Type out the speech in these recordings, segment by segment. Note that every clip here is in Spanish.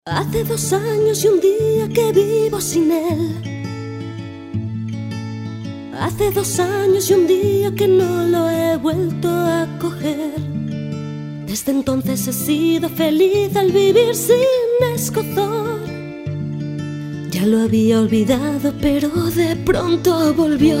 Hace 2 años y un día que vivo sin él. Hace 2 años y un día que no lo he vuelto a coger. Desde entonces he sido feliz al vivir sin escozor. Ya lo había olvidado, pero de pronto volvió.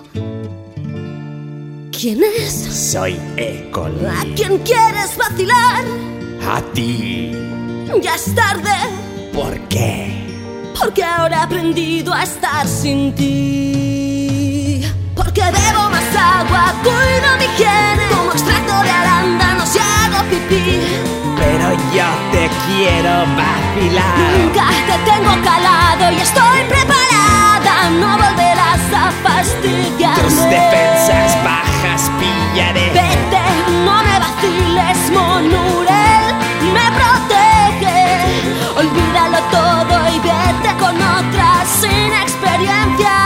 ¿Quién es? Soy École. ¿A quién quieres vacilar? A ti. Ya es tarde. ¿Por qué? Porque ahora he aprendido a estar sin ti. Porque bebo más agua, cuido mi higiene, como extracto de arándanos y hago pipí. Pero yo te quiero vacilar. Nunca te tengo calado y estoy preparada. No volverás a fastidiarme. Tus defensas bajas pillaré. Vete, no me vaciles, Monurel me protege. Olvídalo todo y vete con otra sin experiencia.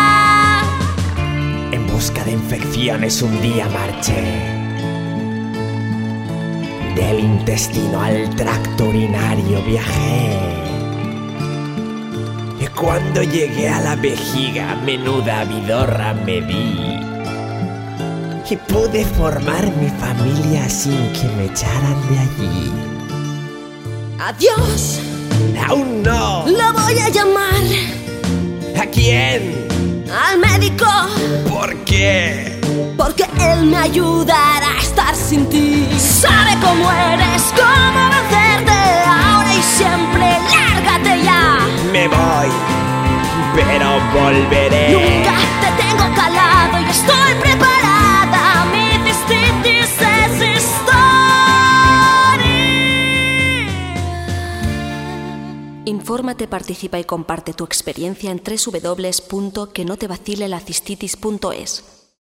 En busca de infecciones un día marché. Del intestino al tracto urinario viajé. Y cuando llegué a la vejiga, menuda vidorra me di. Y pude formar mi familia sin que me echaran de allí. Adiós, ¡Aún no! lo voy a llamar ¿A quién? al médico. ¿Por qué? Porque él me ayudará a estar sin ti. Sabe cómo eres, cómo vencerte. Ahora y siempre, lárgate ya. Me voy, pero volveré. Nunca te tengo calado y estoy preparada. Mi cistitis es historia. Infórmate, participa y comparte tu experiencia en www.quenotevacilelacistitis.es.